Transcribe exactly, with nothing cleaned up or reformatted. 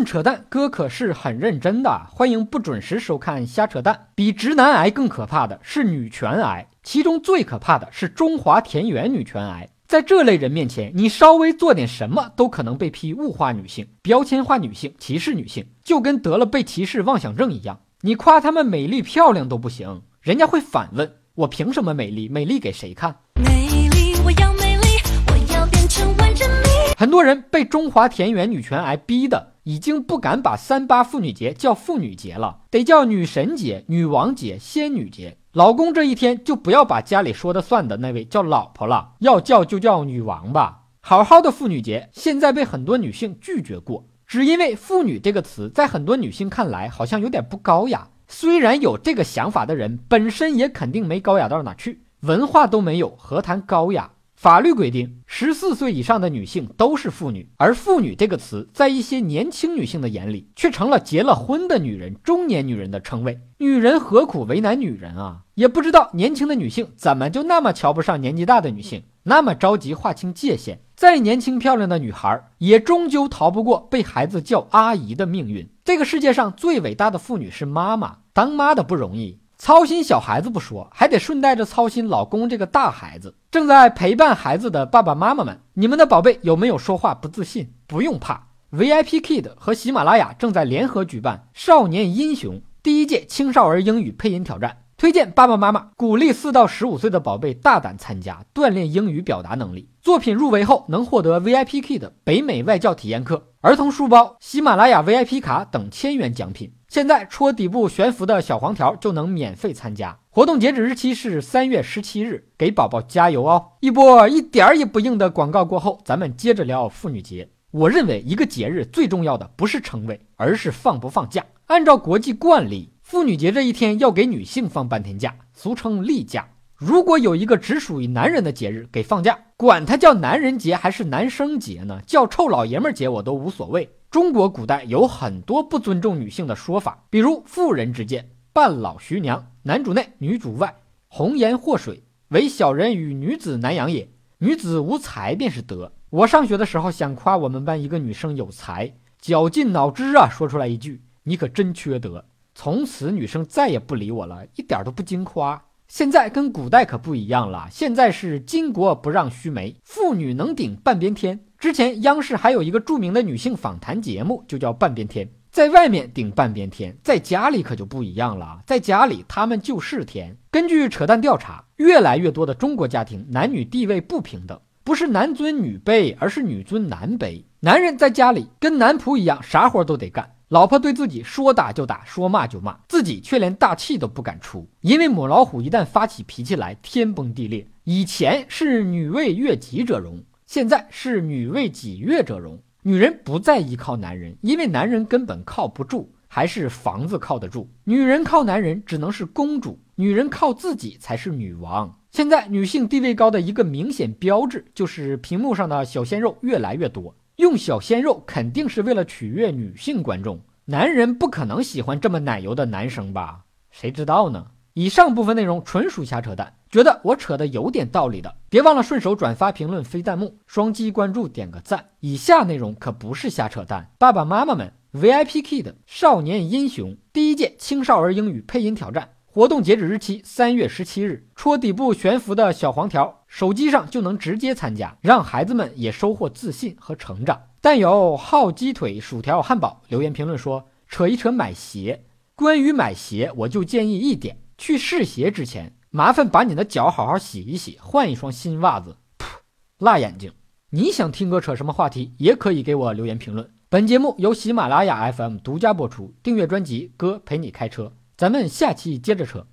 论扯淡，哥可是很认真的，欢迎不准时收看瞎扯淡。比直男癌更可怕的是女权癌，其中最可怕的是中华田园女权癌。在这类人面前，你稍微做点什么都可能被批物化女性、标签化女性、歧视女性，就跟得了被歧视妄想症一样。你夸她们美丽漂亮都不行，人家会反问，我凭什么美丽？美丽给谁看？ 美丽，我要美丽，我要变成万人迷。 很多人被中华田园女权癌逼的已经不敢把三八妇女节叫妇女节了，得叫女神节、女王节、仙女节。老公这一天就不要把家里说的算的那位叫老婆了，要叫就叫女王吧。好好的妇女节现在被很多女性拒绝过，只因为妇女这个词在很多女性看来好像有点不高雅。虽然有这个想法的人本身也肯定没高雅到哪去，文化都没有，何谈高雅？法律规定十四岁以上的女性都是妇女，而妇女这个词在一些年轻女性的眼里却成了结了婚的女人、中年女人的称谓。女人何苦为难女人啊？也不知道年轻的女性怎么就那么瞧不上年纪大的女性，那么着急划清界限。再年轻漂亮的女孩也终究逃不过被孩子叫阿姨的命运。这个世界上最伟大的妇女是妈妈，当妈的不容易，操心小孩子不说，还得顺带着操心老公这个大孩子。正在陪伴孩子的爸爸妈妈们，你们的宝贝有没有说话不自信？不用怕， V I P Kid 和喜马拉雅正在联合举办少年英雄第一届青少儿英语配音挑战，推荐爸爸妈妈鼓励四到十五岁的宝贝大胆参加，锻炼英语表达能力。作品入围后能获得 V I P Kid 北美外教体验课、儿童书包、喜马拉雅 V I P 卡等千元奖品。现在戳底部悬浮的小黄条就能免费参加，活动截止日期是三月十七日，给宝宝加油哦！一波一点也不硬的广告过后，咱们接着聊妇女节。我认为一个节日最重要的不是称谓，而是放不放假。按照国际惯例，妇女节这一天要给女性放半天假，俗称例假。如果有一个只属于男人的节日给放假，管它叫男人节还是男生节呢？叫臭老爷们节我都无所谓。中国古代有很多不尊重女性的说法，比如妇人之见、半老徐娘、男主内女主外、红颜祸水、唯小人与女子难养也，女子无才便是德。我上学的时候想夸我们班一个女生有才，绞尽脑汁啊说出来一句，你可真缺德。从此女生再也不理我了，一点都不经夸。现在跟古代可不一样了，现在是巾帼不让须眉，妇女能顶半边天。之前央视还有一个著名的女性访谈节目，就叫半边天。在外面顶半边天，在家里可就不一样了，在家里他们就是天。根据扯淡调查，越来越多的中国家庭男女地位不平等，不是男尊女卑，而是女尊男卑。男人在家里跟男仆一样，啥活都得干，老婆对自己说打就打，说骂就骂，自己却连大气都不敢出，因为母老虎一旦发起脾气来，天崩地裂。以前是女为悦己者容，现在是女为己悦者容。女人不再依靠男人，因为男人根本靠不住，还是房子靠得住。女人靠男人只能是公主，女人靠自己才是女王。现在女性地位高的一个明显标志，就是屏幕上的小鲜肉越来越多。用小鲜肉肯定是为了取悦女性观众，男人不可能喜欢这么奶油的男生吧？谁知道呢？以上部分内容纯属瞎扯淡，觉得我扯的有点道理的，别忘了顺手转发、评论、飞弹幕、双击关注、点个赞。以下内容可不是瞎扯淡，爸爸妈妈们 V I P Kid 少年英雄第一届青少儿英语配音挑战，活动截止日期三月十七日，戳底部悬浮的小黄条，手机上就能直接参加，让孩子们也收获自信和成长。但有好鸡腿、薯条、汉堡留言评论说扯一扯买鞋。关于买鞋，我就建议一点，去试鞋之前麻烦把你的脚好好洗一洗，换一双新袜子。噗，辣眼睛。你想听哥扯什么话题，也可以给我留言评论。本节目由喜马拉雅 F M 独家播出，订阅专辑哥陪你开车，咱们下期接着扯。